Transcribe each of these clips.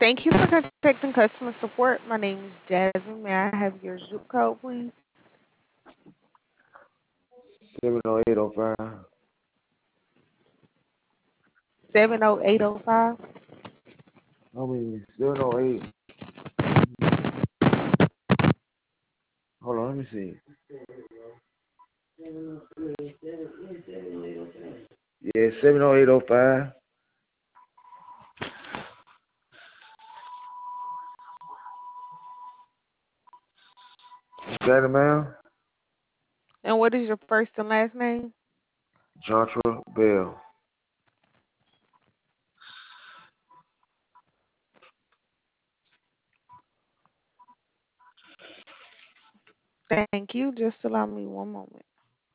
Thank you for contacting customer support. My name is Jasmine. May I have your zip code, please? 70805. 70805. I mean 708. Hold on, let me see. Yeah, 70805. Got it, ma'am? And what is your first and last name? Jontra Bell. Thank you. Just allow me one moment.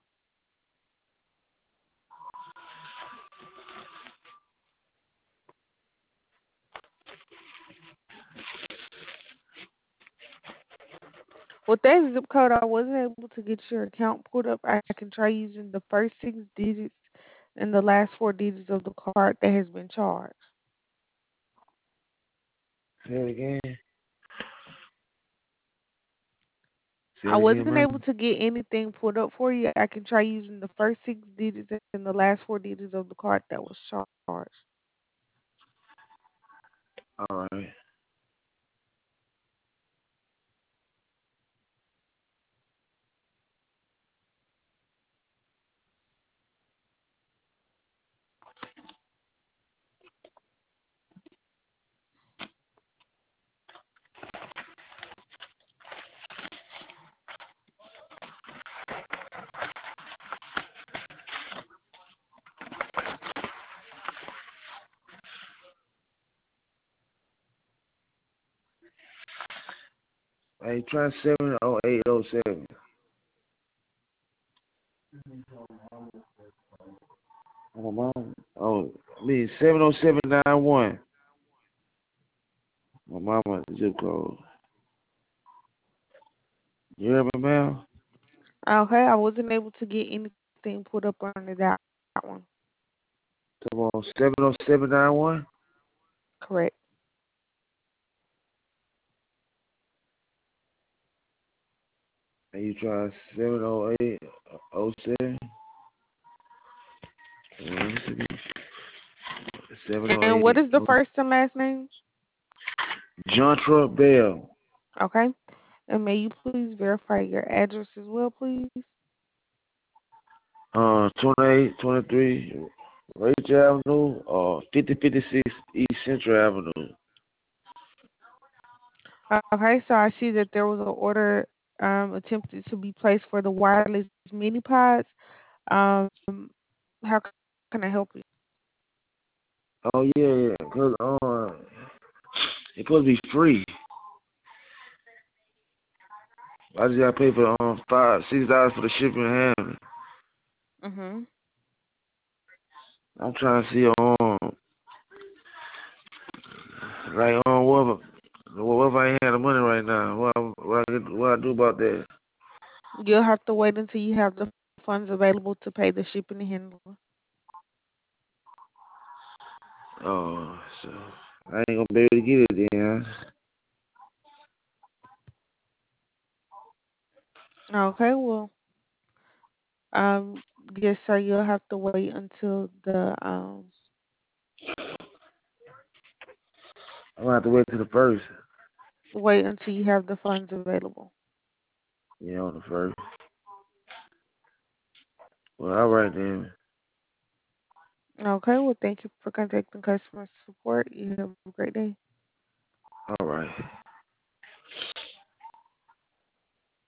With that zip code, I wasn't able to get your account pulled up. I can try using the first six digits and the last four digits of the card that has been charged. Say it again. Say I it again, wasn't ma'am. able to get anything pulled up for you. I can try using the first six digits and the last four digits of the card that was charged. All right. Hey, try 70807. Oh, mom. Oh, me 70791. My mama zip code. You hear me, ma'am? Okay, I wasn't able to get anything pulled up under that one. Come on, 70791. Correct. And you try 70807. 708. And what is the first and last name? Jontra Bell. Okay. And may you please verify your address as well, please? 2823 Rachel Avenue, 5056 East Central Avenue. Okay, so I see that there was an order attempted to be placed for the wireless mini pods. Um, how can I help you? Oh yeah, yeah, cause it's supposed to be free. I just gotta pay for $5, $6 for the shipping and handling. Mhm. I'm trying to see like what if I ain't had the money right now? What I do about that? You'll have to wait until you have the funds available to pay the shipping and handling. Oh, so I ain't gonna be able to get it then. Okay, well, um, yes, sir. You'll have to wait until the I'm gonna have to wait till the first. wait until you have the funds available. Yeah, on the first. Well, all right then. Okay, well, thank you for contacting customer support. You have a great day. All right.